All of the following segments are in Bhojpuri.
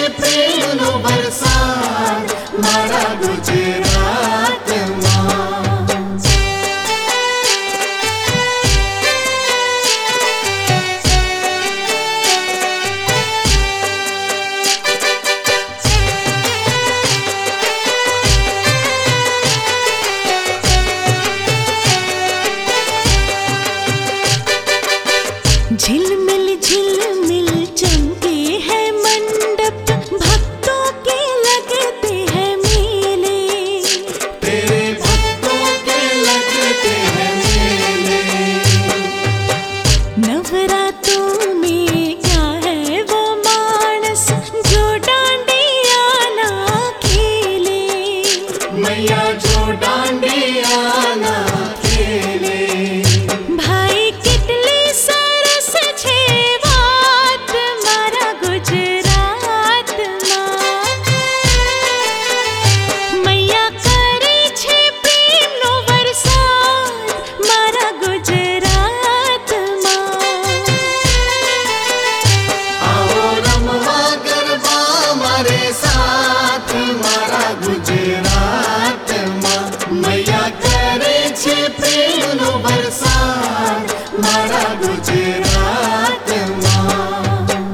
પ્રેમનો વરસાદ મારા ગુજરાતમાં। झिलमिल झिलमिल चमके हैं मंडप, भक्तों के लगते हैं मेले। तेरे भक्तों के लगते हैं मेले। नवरात्रों में क्या है वो मानस जो डांडिया ना खेले। मैया जो डांडिया ना खेले। भाई कितली सरस छे बात मारा गुजरात मां। मैया करे छे प्रेम नो वरसाद मारा गुजरात मां। आओ रमवा गरबा मारे साथ मारा गुजरातમાં। मैया करे छे प्रेमનો વરસાદ મારા ગુજરાતમાં।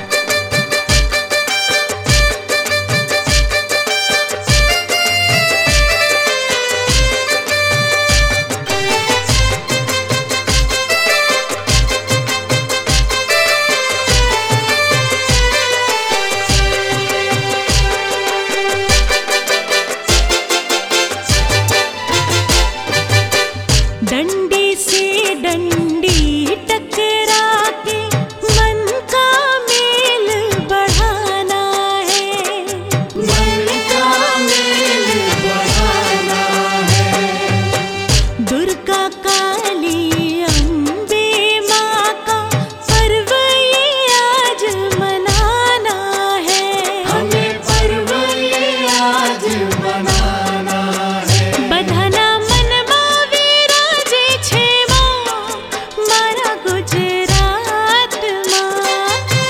डंडी से डंडी टकरा के मन का मेल बढ़ाना है। मन का मेल बढ़ाना है। दुर्गा काली अम्बे माँ का पर्व ये आज मनाना है। हमें पर्व ये आज मनाना है। बधाना मन माँ विराजे छे माँ मारा गुजरात मां।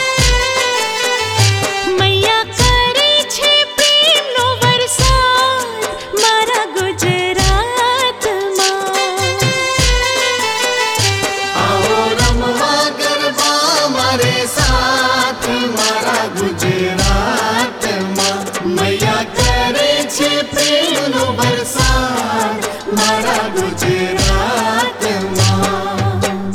मैया करे छे प्रेम नो वरसाद मारा गुजरात मां। आओ रमवा गरबा मारे साथ मारा गुजरातમાં। मैया करे छे प्रेमનો વરસાદ મારા ગુજરાતમાં।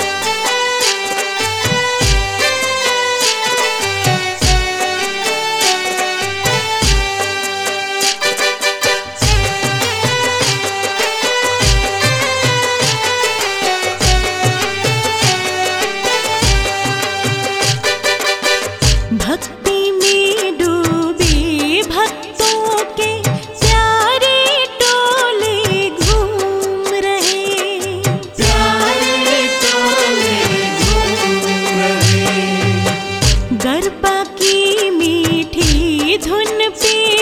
भक्ति में डूबे भक्तों के प्यारे टोले घूम रहे। प्यारे टोले घूम रहे। गरबा की मीठी धुन पे